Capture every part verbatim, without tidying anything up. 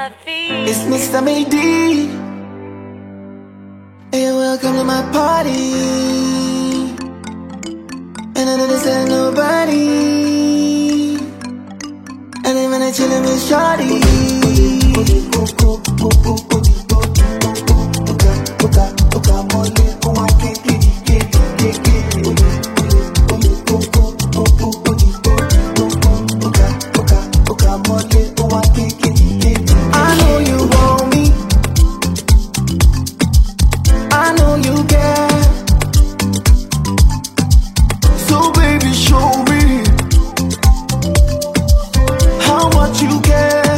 Timothy. It's Mister Mady. Hey, welcome to my party. And I didn't say nobody. And I'm gonna chillin' with shawty. I know you want me. I know you care. So baby, show me how much you care.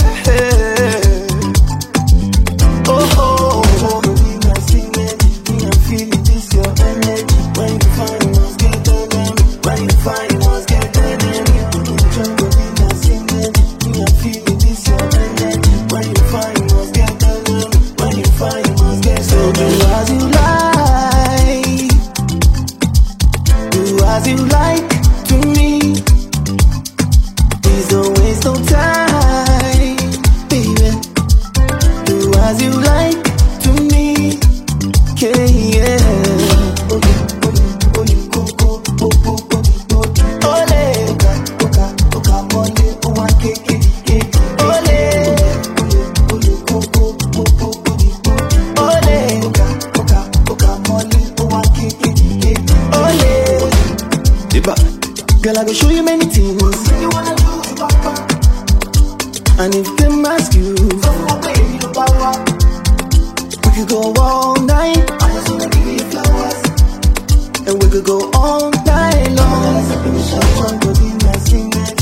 Oh, oh, oh. I'm feeling this, your energy. When you find us, get energy. When you find us, get energy. I'm feeling this, your energy. When you find us, get energy. When you find us, get energy. So do as you like. Do as you like to me. Please don't waste no time, baby. Do as you like to me. Yeah, yeah. Girl, I go show you many things. And if them ask you, we could go all night. And we could go all night long.